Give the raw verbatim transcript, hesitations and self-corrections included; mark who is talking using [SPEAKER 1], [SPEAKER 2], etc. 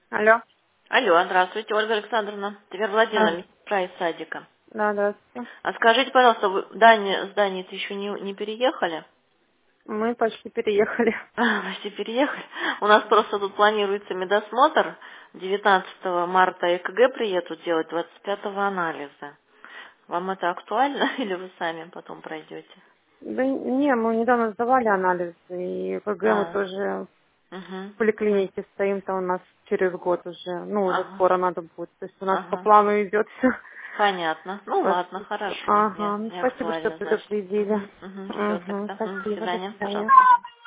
[SPEAKER 1] Алло.
[SPEAKER 2] Алло, здравствуйте, Ольга Александровна. Тверь
[SPEAKER 1] Да,
[SPEAKER 2] Владимировна, из садика.
[SPEAKER 1] да, здравствуйте.
[SPEAKER 2] А скажите, пожалуйста, вы здание, здание еще не, не переехали?
[SPEAKER 1] Мы почти переехали.
[SPEAKER 2] А, почти переехали. У нас просто тут планируется медосмотр. девятнадцатого марта ЭКГ приедут делать, двадцать пятого анализа. Вам это актуально или вы сами потом пройдете?
[SPEAKER 1] Да не, мы недавно сдавали анализ, и КГ мы
[SPEAKER 2] А,
[SPEAKER 1] тоже
[SPEAKER 2] угу,
[SPEAKER 1] в
[SPEAKER 2] угу.
[SPEAKER 1] поликлинике стоим-то у нас через год уже. Ну, уже
[SPEAKER 2] Ага,
[SPEAKER 1] скоро надо будет. То есть у нас по
[SPEAKER 2] ага.
[SPEAKER 1] плану идет все.
[SPEAKER 2] Понятно. Ну ладно,
[SPEAKER 1] Почти всё.
[SPEAKER 2] хорошо. Не,
[SPEAKER 1] Ага, ну
[SPEAKER 2] не
[SPEAKER 1] спасибо, что
[SPEAKER 2] актуально, значит. Угу,
[SPEAKER 1] предупредили.
[SPEAKER 2] угу. Все,
[SPEAKER 1] Угу,
[SPEAKER 2] тогда. Угу, до
[SPEAKER 1] спасибо, до
[SPEAKER 2] свидания,
[SPEAKER 1] свидания.
[SPEAKER 2] пожалуйста.